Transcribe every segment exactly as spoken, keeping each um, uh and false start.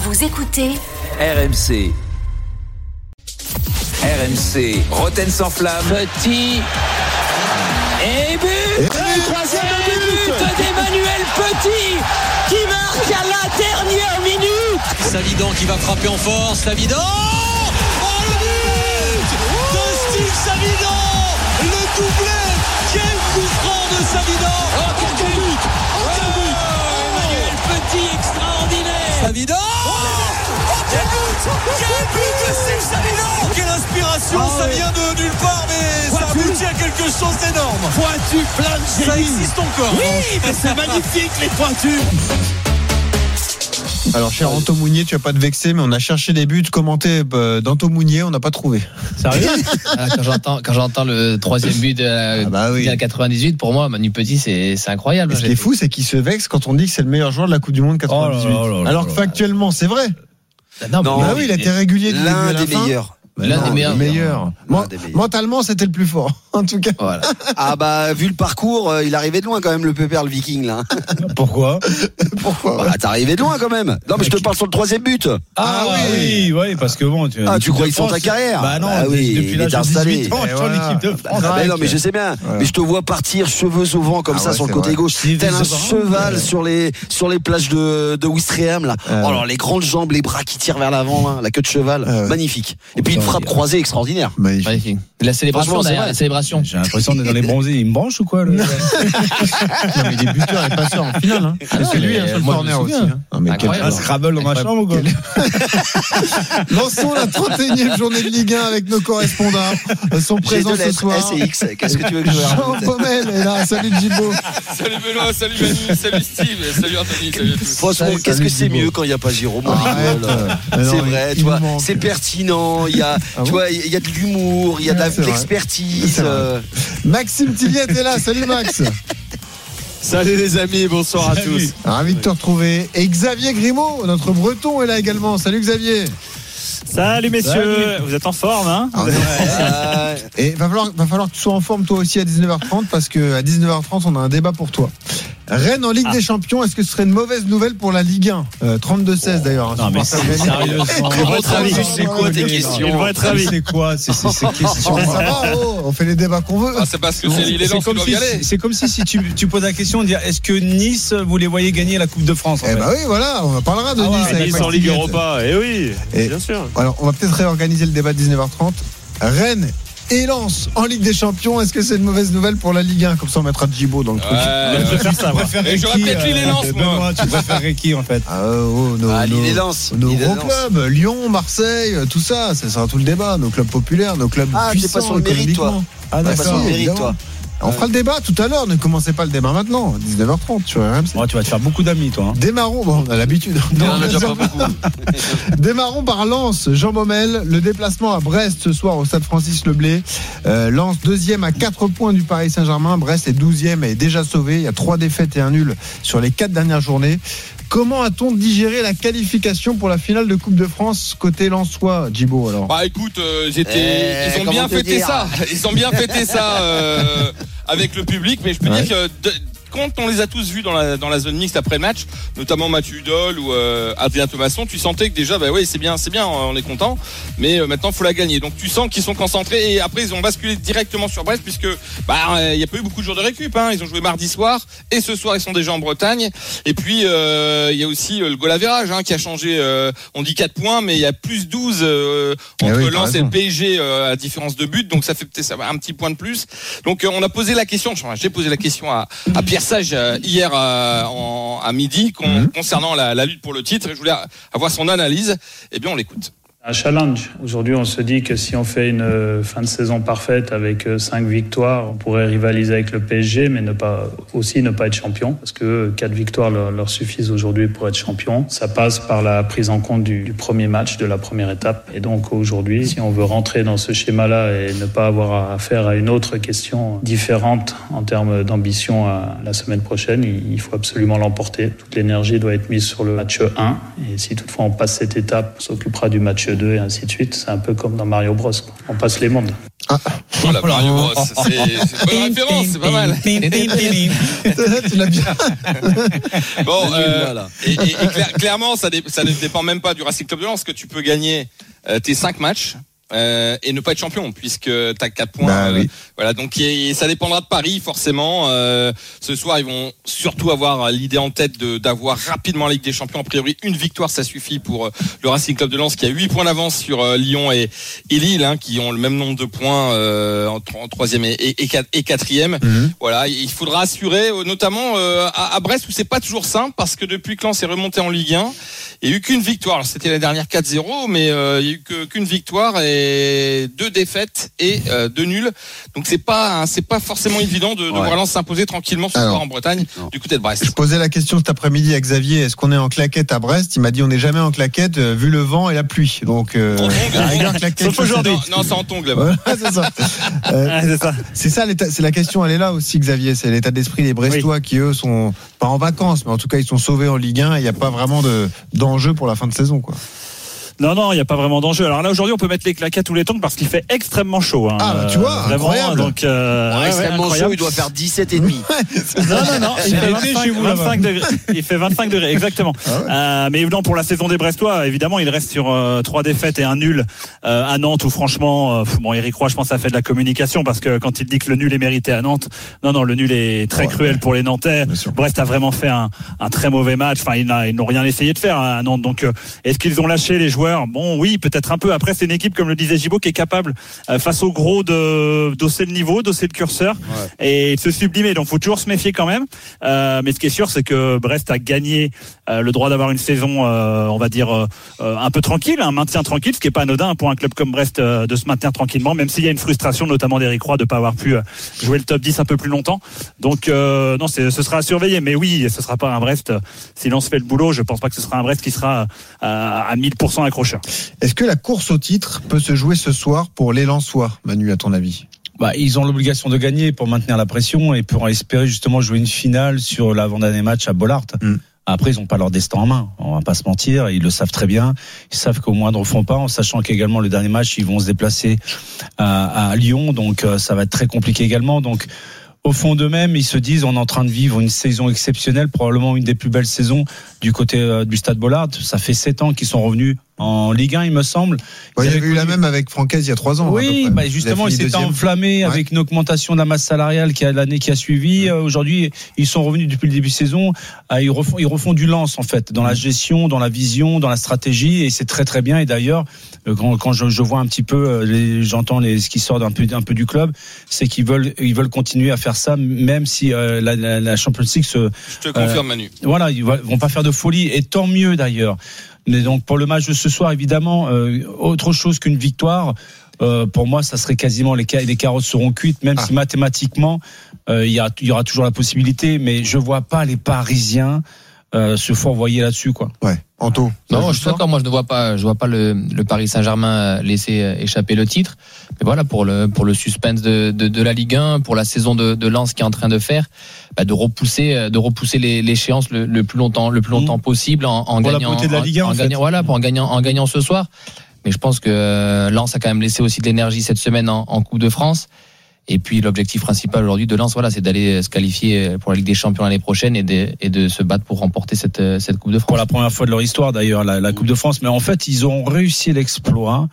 Vous écoutez R M C. R M C, Rotten sans flamme. Petit. Et but, et but, troisième but, but d'Emmanuel Petit qui marque à la dernière minute. Savidan qui va frapper en force. Savidan. Oh le but de Steve Savidan. Le doublé. Quel coup franc de Savidan. Oh quel but. Oh quel but. Emmanuel Petit extraordinaire. Savidan. Oh, quel but. Quel but de Steve Savidan. Quelle inspiration. Ah, ça oui. Vient de nulle part mais Pointu. Ça aboutit à quelque chose d'énorme. Pointu, plein de ça existe encore. Oui mais c'est magnifique les pointus. Alors, cher Anto Mounier, tu vas pas te vexer, mais on a cherché des buts commentés euh, d'Anto Mounier, on n'a pas trouvé. Sérieux? ah, quand, j'entends, quand j'entends le troisième but de la, ah bah oui. de la quatre-vingt-dix-huit, pour moi, Manu Petit, c'est, c'est incroyable. Et ce qui est fou, c'est qu'il se vexe quand on dit que c'est le meilleur joueur de la Coupe du Monde quatre-vingt-dix-huit. Oh là là là Alors que factuellement, c'est vrai. Non, non bah oui, il a été régulier du l'un début à la des fin. meilleurs. L'un non, des meilleurs. meilleurs. Mon, des meilleurs. Mentalement, c'était le plus fort, en tout cas. Voilà. Ah bah, vu le parcours, euh, il arrivait de loin quand même, le pépère, le Viking, là. Pourquoi Pourquoi Bah, t'es arrivé de loin quand même. Non, mais je te parle sur le troisième but. Ah, ah oui, oui, parce que bon. Tu, ah, tu crois qu'ils sont ta carrière? Bah non, bah, oui, depuis l'âge de dix-huit ans, je suis en voilà. équipe de France. Bah, non, mais je sais bien. Ouais. Mais je te vois partir cheveux au vent comme ah, ça ouais, sur le côté vrai. Gauche. Tel un cheval ouais. sur les sur les plages de de Ouistreham là. Euh. Oh alors les grandes jambes, les bras qui tirent vers l'avant, là, la queue de cheval, euh. magnifique. Et puis une frappe croisée extraordinaire. Magnifique. La célébration d'ailleurs, la célébration. J'ai l'impression d'être dans les bronzés. Il me branche ou quoi le... Non mais il est buteur et passeur en finale. Hein. Ah c'est lui, hein, sur le corner aussi. Hein. Non, mais quel un Scrabble dans ma chambre ou quoi? Lançons la trente et unième journée de Ligue un avec nos correspondants. Ils sont présents ce soir. S et X. Qu'est-ce que tu veux que je Jean Baumel est là. Salut Djibo. Salut Benoît, salut Manu, salut Steve, salut Anthony, salut à tous. Franchement, qu'est-ce que c'est mieux quand il n'y a pas Jérôme? C'est vrai, tu vois, c'est pertinent. Il y a, tu vois, il y a de l'humour, il y a de l'expertise. Maxime Tilliette est là. Salut Max. Salut les amis, bonsoir Salut. à tous. Ravi de te retrouver. Et Xavier Grimaud, notre breton, est là également. Salut Xavier. Salut messieurs, Salut. Vous êtes en forme hein? Ah, euh, Et va falloir, va falloir que tu sois en forme toi aussi à dix-neuf heures trente parce qu'à dix-neuf heures trente on a un débat pour toi. Rennes en Ligue ah. des Champions, est-ce que ce serait une mauvaise nouvelle pour la Ligue un? euh, trente-deux seize d'ailleurs. Non mais c'est sérieusement. C'est quoi tes questions? Ils vont être ravis. C'est quoi ces questions? Ça va, oh, on fait les débats qu'on veut. Ah, c'est parce que c'est les Lens qui doivent y aller. C'est comme si, si tu, tu poses la question, dire est-ce que Nice vous les voyez gagner la Coupe de France? Eh fait. bah oui, voilà, on parlera de ah Nice. Ouais, avec Nice en Ligue Europa. Eh oui, et bien sûr. Alors, on va peut-être réorganiser le débat de dix-neuf heures trente. Rennes et Lens en Ligue des Champions, est-ce que c'est une mauvaise nouvelle pour la Ligue un? Comme ça on mettra Djibo dans le truc. Ouais, je préfère ça. Et j'aurais peut-être Lille et Lens, moi. Tu préférerais qui en fait? Ah, oh, nos, ah, nos, Lille et Lens. Nos gros clubs, Lyon, Marseille, tout ça, ça sera tout le débat. Nos clubs populaires, nos clubs ah, puissants. Ah, t'es pas sur le mérite, toi. Ah, t'es pas sur le mérite, toi. On fera le débat tout à l'heure, ne commencez pas le débat maintenant, dix-neuf heures trente sur R M C. Ouais, tu vas te faire beaucoup d'amis toi. Hein. Démarrons, bon, on a l'habitude. Non, on a déjà pas beaucoup. Démarrons par Lens, Jean Baumel, le déplacement à Brest ce soir au stade Francis Leblay. Euh, Lens deuxième à quatre points du Paris Saint-Germain, Brest est douzième et est déjà sauvé, il y a trois défaites et un nul sur les quatre dernières journées. Comment a-t-on digéré la qualification pour la finale de Coupe de France côté lensois, Djibo alors? Bah écoute, euh, j'étais, eh, ils ont bien fêté dire ça, ils ont bien fêté ça euh, avec le public, mais je peux ouais. dire que de, quand on les a tous vus dans la dans la zone mixte après le match, notamment Mathieu Hudol ou euh, Adrien Thomasson, tu sentais que déjà bah oui c'est bien c'est bien on est content, mais euh, maintenant faut la gagner. Donc tu sens qu'ils sont concentrés et après ils ont basculé directement sur Brest puisque bah il y a pas eu beaucoup de jours de récup. Hein. Ils ont joué mardi soir et ce soir ils sont déjà en Bretagne. Et puis il euh, y a aussi euh, le goal average hein, qui a changé. Euh, on dit quatre points, mais il y a plus douze euh, entre oui, Lens et le P S G euh, à différence de but. Donc ça fait peut-être un petit point de plus. Donc euh, on a posé la question. J'ai posé la question à, à Pierre Sage hier à, en, à midi con, mmh. concernant la, la lutte pour le titre. Je voulais avoir son analyse. Eh bien, on l'écoute. Un challenge. Aujourd'hui, on se dit que si on fait une fin de saison parfaite avec cinq victoires, on pourrait rivaliser avec le P S G, mais ne pas, aussi ne pas être champion, parce que quatre victoires leur, leur suffisent aujourd'hui pour être champion. Ça passe par la prise en compte du, du premier match, de la première étape. Et donc aujourd'hui, si on veut rentrer dans ce schéma-là et ne pas avoir affaire à une autre question différente en termes d'ambition à la semaine prochaine, il faut absolument l'emporter. Toute l'énergie doit être mise sur le match un. Et si toutefois on passe cette étape, on s'occupera du match deux et ainsi de suite. C'est un peu comme dans Mario Bros. On passe les mondes. Ah. Voilà, Mario Bros. C'est, c'est une bonne référence, c'est pas mal. Tu l'as bien. Bon, euh, et, et, et clair, clairement, ça, dé, ça ne dépend même pas du Racing Club de Lens, que tu peux gagner euh, tes cinq matchs. Euh, et ne pas être champion puisque t'as quatre points. Bah, euh, oui. Voilà, donc y, ça dépendra de Paris forcément. Euh, ce soir, ils vont surtout avoir l'idée en tête de, d'avoir rapidement la Ligue des Champions. A priori, une victoire, ça suffit pour euh, le Racing Club de Lens qui a huit points d'avance sur euh, Lyon et, et Lille, hein, qui ont le même nombre de points euh, en, en troisième et, et, et quatrième. Mm-hmm. Voilà, il faudra assurer, euh, notamment euh, à, à Brest où c'est pas toujours simple parce que depuis que Lens est remonté en Ligue un, il y a eu qu'une victoire. Alors, c'était la dernière quatre zéro, mais euh, il y a eu que, qu'une victoire et deux défaites et euh, deux nuls. Donc c'est pas hein, c'est pas forcément évident de, de ouais. voir Lens s'imposer tranquillement ce soir en Bretagne non. du côté de Brest. Je posais la question cet après-midi à Xavier, est-ce qu'on est en claquette à Brest? Il m'a dit on n'est jamais en claquette euh, vu le vent et la pluie. Donc euh, sauf aujourd'hui. Non, non, c'est en tongue là-bas. Ouais, c'est ça. Euh, ah, c'est ça. C'est ça l'état, c'est la question, elle est là aussi Xavier, c'est l'état d'esprit des Brestois oui. qui eux sont pas en vacances, mais en tout cas ils sont sauvés en Ligue un, il n'y a pas vraiment de d'enjeu pour la fin de saison quoi. Non, non, il n'y a pas vraiment d'enjeu. Alors là, aujourd'hui, on peut mettre les claquettes tous les temps parce qu'il fait extrêmement chaud. Hein. Ah, bah, tu vois, vraiment, incroyable. Donc, euh, ouais, ouais, extrêmement incroyable. Chaud, il doit faire dix-sept et demi. non, non, non, il fait vingt-cinq, vingt-cinq degrés. Il fait vingt-cinq degrés, exactement. Ah ouais. euh, mais non, pour la saison des Brestois, évidemment, il reste sur euh, trois défaites et un nul euh, à Nantes où franchement, euh, bon, Eric Roy, je pense, ça fait de la communication parce que quand il dit que le nul est mérité à Nantes, non, non, le nul est très ouais, cruel ouais. pour les Nantais. Brest a vraiment fait un, un très mauvais match. Enfin, ils, ils n'ont rien essayé de faire à Nantes. Donc, euh, est-ce qu'ils ont lâché les joueurs? Bon, oui, peut-être un peu. Après, c'est une équipe, comme le disait Gibault, qui est capable, euh, face au gros, de d'osser le niveau, d'osser le curseur ouais. et de se sublimer. Donc, faut toujours se méfier quand même. Euh, mais ce qui est sûr, c'est que Brest a gagné euh, le droit d'avoir une saison, euh, on va dire, euh, un peu tranquille, un maintien tranquille, ce qui est pas anodin pour un club comme Brest euh, de se maintenir tranquillement, même s'il y a une frustration, notamment d'Éric Roy, de pas avoir pu euh, jouer le top dix un peu plus longtemps. Donc, euh, non, c'est, ce sera à surveiller. Mais oui, ce sera pas un Brest. Euh, si l'on se fait le boulot, je pense pas que ce sera un Brest qui sera euh, à mille pour cent accrocheur. Est-ce que la course au titre peut se jouer ce soir pour les Lensois, Manu, à ton avis? Bah, ils ont l'obligation de gagner pour maintenir la pression et pour espérer justement jouer une finale sur l'avant-dernier match à Bollaert. Mm. Après, ils n'ont pas leur destin en main. On va pas se mentir. Ils le savent très bien. Ils savent qu'au moindre font pas, en sachant qu'également le dernier match, ils vont se déplacer à, à Lyon. Donc, euh, ça va être très compliqué également. Donc, au fond d'eux-mêmes, ils se disent on est en train de vivre une saison exceptionnelle, probablement une des plus belles saisons du côté euh, du Stade Bollaert. Ça fait sept ans qu'ils sont revenus en Ligue un, il me semble. Ouais, il y avait eu la même avec Francaise il y a trois ans. Oui, bah justement, ils s'étaient enflammés ouais. avec une augmentation de la masse salariale qui a l'année qui a suivi. Ouais. Aujourd'hui, ils sont revenus depuis le début de saison. Ils refont, ils refont du lance en fait, dans la gestion, dans la vision, dans la stratégie, et c'est très très bien. Et d'ailleurs, quand, quand je, je vois un petit peu, les, j'entends les, ce qui sort d'un peu, un peu du club, c'est qu'ils veulent, ils veulent continuer à faire ça, même si euh, la, la, la Champions League se. Je te confirme, euh, Manu. Voilà, ils vont pas faire de folie, et tant mieux d'ailleurs. Mais donc pour le match de ce soir, évidemment, euh, autre chose qu'une victoire, euh, pour moi, ça serait quasiment les, les carottes seront cuites, même ah. si mathématiquement, euh, il y, a, il y aura toujours la possibilité. Mais je vois pas les Parisiens euh, se fourvoyer là-dessus, quoi. Ouais. Anto. Non, je suis d'accord. Moi, je ne vois pas, je vois pas le, le Paris Saint-Germain laisser échapper le titre. Mais voilà, pour le, pour le suspense de, de, de la Ligue un, pour la saison de, de Lens qui est en train de faire, bah, de repousser, de repousser les, l'échéance le, le plus longtemps, le plus longtemps mmh. possible en, en pour gagnant, la beauté de la Ligue un, en, en, en gagnant, voilà, pour en gagnant, en gagnant ce soir. Mais je pense que Lens a quand même laissé aussi de l'énergie cette semaine en, en Coupe de France. Et puis l'objectif principal aujourd'hui de Lens, voilà, c'est d'aller se qualifier pour la Ligue des Champions l'année prochaine et de, et de se battre pour remporter cette, cette Coupe de France. Pour la première fois de leur histoire d'ailleurs, la, la Coupe de France. Mais en fait, ils ont réussi l'exploit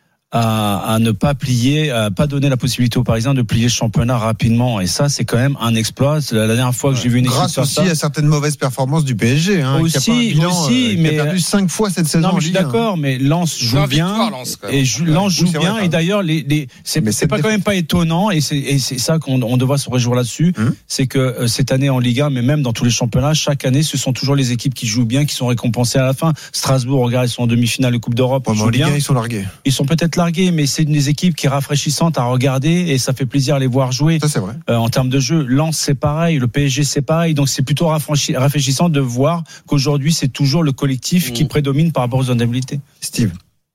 à, à ne pas plier, à pas donner la possibilité aux Parisiens de plier le championnat rapidement. Et ça, c'est quand même un exploit. C'est la dernière fois que ouais. j'ai vu une équipe grâce aussi ça. à certaines mauvaises performances du P S G. Hein, aussi, qui a pas un bilan, aussi, euh, mais qui a perdu cinq fois cette saison. Non, mais en je suis Ligue d'accord, mais Lens joue bien. Victoire, Lens, et Lens joue bien. Vrai, et d'ailleurs, les, les, c'est, mais c'est pas quand même pas étonnant. Et c'est, et c'est ça qu'on on devrait se réjouir là-dessus. Hum. C'est que euh, cette année en Ligue un, mais même dans tous les championnats, chaque année, ce sont toujours les équipes qui jouent bien, qui sont récompensées à la fin. Strasbourg, regarde, ils sont en demi-finale de Coupe d'Europe. Ouais, en Ligue un, ils sont largués. Ils sont peut-être largués, mais c'est une des équipes qui est rafraîchissante à regarder et ça fait plaisir à les voir jouer. Ça, c'est vrai. Euh, en termes de jeu, Lens c'est pareil, le P S G c'est pareil, donc c'est plutôt rafraîchissant de voir qu'aujourd'hui c'est toujours le collectif mmh. qui prédomine par rapport aux indemnités. Steve.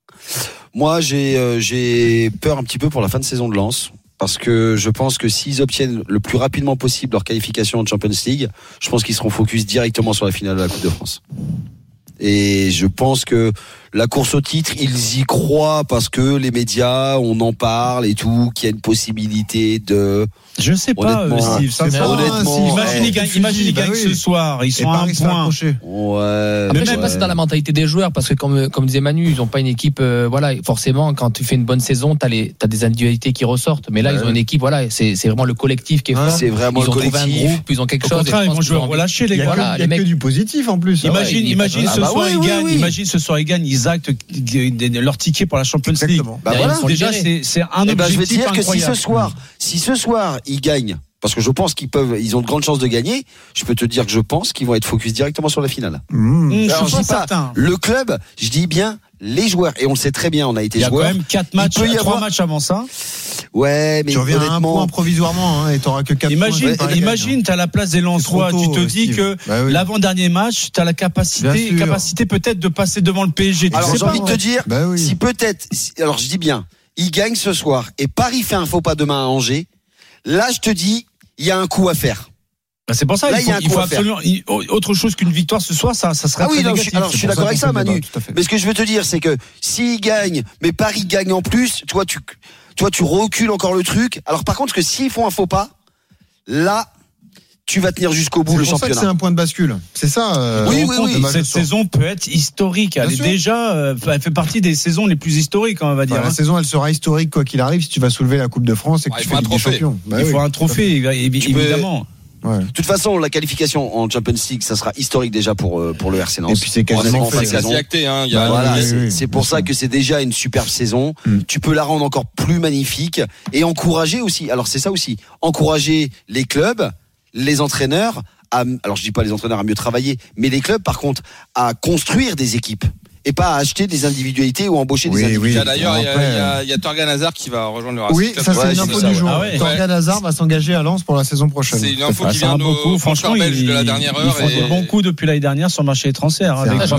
Moi j'ai euh, j'ai peur un petit peu pour la fin de saison de Lens. Parce que je pense que s'ils obtiennent le plus rapidement possible leur qualification en Champions League, je pense qu'ils seront focus directement sur la finale de la Coupe de France. Et je pense que la course au titre, ils y croient parce que les médias, on en parle et tout, qu'il y a une possibilité de. Je sais pas, Steve. Ça pas, honnêtement, si, imagine, ils gagnent, imagine, ils gagnent bah oui. ce soir. Ils sont à un point. Ouais. Après, ouais. je sais pas si c'est dans la mentalité des joueurs, parce que comme, comme disait Manu, ils ont pas une équipe, euh, voilà, forcément, quand tu fais une bonne saison, t'as les, t'as des individualités qui ressortent. Mais là, ouais. ils ont une équipe, voilà, c'est, c'est vraiment le collectif qui est fort. C'est vraiment ils le ont collectif. trouvé un groupe, ils ont quelque Au chose. Contraire, ils vont jouer relâcher, les gars. Il y a que du positif en plus. Imagine, imagine ce soir, ils gagnent, imagine ce soir, ils gagnent, ils actent leur ticket pour la Champions League. Bah voilà. Déjà, c'est, c'est un objectif. Eh ben, je vais te dire incroyable. que si ce soir, si ce soir, ils gagnent, parce que je pense qu'ils peuvent, ils ont de grandes chances de gagner, je peux te dire que je pense qu'ils vont être focus directement sur la finale. Mmh, Alors, je je dis pas certain. Le club, je dis bien les joueurs, et on le sait très bien, on a été joueurs. Il y a joueurs. quand même quatre matchs, trois avoir... matchs avant ça. Ouais, mais tu reviens à un point provisoirement, hein, et t'auras que quatre imagine, points. Imagine, t'as la place des Lensois, tu te dis Steve. que bah oui. l'avant-dernier match, t'as la capacité, capacité peut-être de passer devant le P S G. Tu alors sais j'ai pas, envie de te dire, bah oui. si peut-être, si, alors je dis bien, ils gagnent ce soir et Paris fait un faux pas demain à Angers. Là, je te dis, il y a un coup à faire. Bah c'est pour ça, là, il faut, il faut absolument il, autre chose qu'une victoire ce soir, ça, ça serait ah oui, très non, négatif. Je, alors je suis d'accord avec ça, Manu. Débat, mais ce que je veux te dire, c'est que s'ils gagnent, mais Paris gagne en plus, toi tu, toi tu recules encore le truc. Alors par contre, que s'ils font un faux pas, là, tu vas tenir jusqu'au bout c'est le pour championnat. Ça que c'est un point de bascule. C'est ça. Euh, oui, oui, oui. Cette saison peut être historique. Elle est déjà, euh, elle fait partie des saisons les plus historiques, on va dire. Ouais, la hein. saison, elle sera historique quoi qu'il arrive si tu vas soulever la Coupe de France et que ouais, tu fais Ligue des Champions. Bah il oui, faut un trophée, évidemment. Ouais. De toute façon, la qualification en Champions League, ça sera historique déjà pour pour le R C Lens. Et puis c'est quasiment fait. C'est quasi acté. Hein. Il y a, voilà, oui, c'est, oui, c'est pour ça sûr. que c'est déjà une superbe saison. Mm. Tu peux la rendre encore plus magnifique et encourager aussi. Alors c'est ça aussi, encourager les clubs, les entraîneurs. À, alors je dis pas les entraîneurs à mieux travailler, mais les clubs par contre à construire des équipes. Et pas à acheter des individualités ou embaucher oui, des individus. Oui, d'ailleurs, il y, a, y a Torgan Hazard qui va rejoindre le Racing. Oui, ça c'est ouais, une info du jour. Ah ouais. Torgan Hazard va s'engager à Lens pour la saison prochaine. C'est une info qui vient de franchement belge de la dernière heure. Il fait bon coup depuis l'année dernière sur le marché des transferts. Hein, avec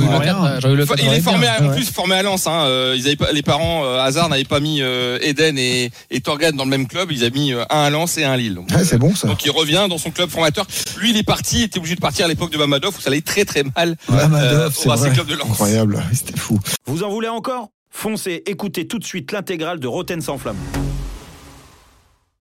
il est formé, en plus formé à Lens. Hein. Ils avaient pas, les parents Hazard n'avaient pas mis Eden et, et Torgan dans le même club. Ils avaient mis un à Lens et un à Lille. Donc, ouais, c'est bon ça. Donc il revient dans son club formateur. Lui, il est parti, il était obligé de partir à l'époque de Mamadov où ça allait très très mal au Racing Club de Lens. Incroyable, c'était fou. Vous en voulez encore ? Foncez, écoutez tout de suite l'intégrale de Rotten sans flamme.